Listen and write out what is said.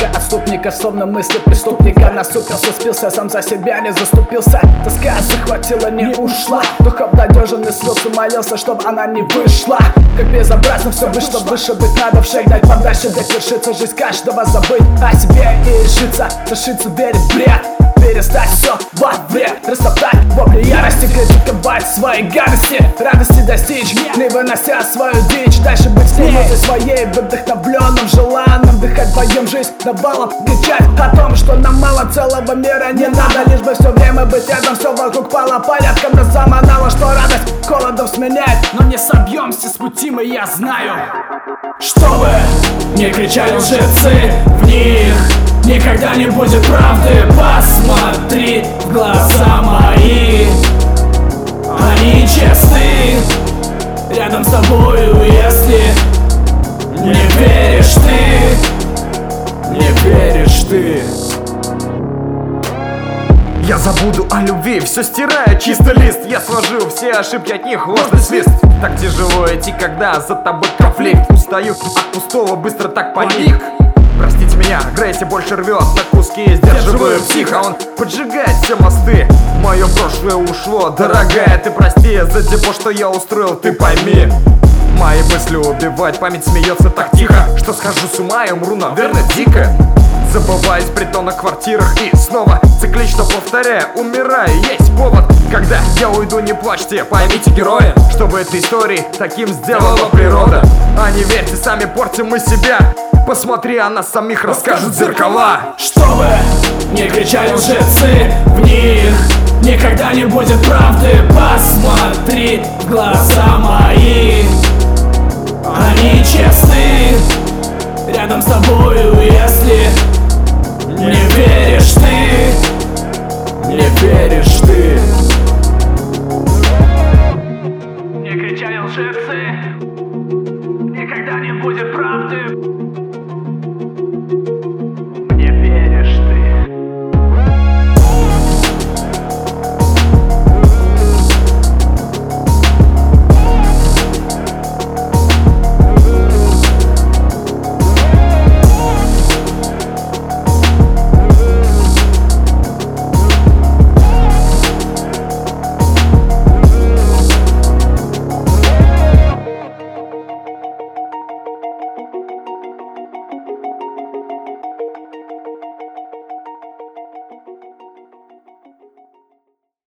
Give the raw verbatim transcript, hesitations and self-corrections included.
Преступника, отступника, словно мысли преступника. Насупился, спился, сам за себя не заступился. Тоска захватила, не ушла. Дух обнадеженный слился, молился, чтоб она не вышла. Как безобразно все вышло, выше быть надо вшагнать подальше, ведь вершится жизнь каждого. Забыть о себе и решиться, решиться верить в бред. Перестать все во вред, растоптать вопли ярости, критиковать свои гадости, радости достичь, не вынося свою дичь. Дальше быть с ней своей, вдохновленным, желанным, дыхать вдвоем жизнь навалом, кричать о том, что нам мало целого мира не надо, лишь бы все время быть рядом, все вокруг пало порядком, нас заманало, что радость холодом сменяет. Но не собьемся с пути мы, я знаю. Чтобы не кричали лжецы, в них никогда не будет правды. Посмотри в глаза мои, они честны. Рядом с тобою, если не веришь ты, не веришь ты. Я забуду о любви, все стирая, чисто лист. Я сложу все ошибки, от них ложный свист. Так тяжело идти, когда за тобой конфликт. Устаю от пустого, быстро так паник. Простите меня, агрессия больше рвет на куски. Сдерживаю психа, он поджигает все мосты. Мое прошлое ушло, дорогая, ты прости за депо, что я устроил, ты пойми. Мои мысли убивать, память смеется так тихо, что схожу с ума и умру, наверное, дико. Забываюсь в притонах, квартирах и снова циклично повторяя, умираю, есть повод. Когда я уйду, не плачьте, поймите, герои, чтобы этой истории таким сделала природа. А не верьте, сами портим мы себя. Посмотри, о нас самих расскажут зеркала. Чтобы не кричали лжецы, в них никогда не будет правды. Посмотри в глаза мои, они честны. Рядом с тобою, если не веришь ты.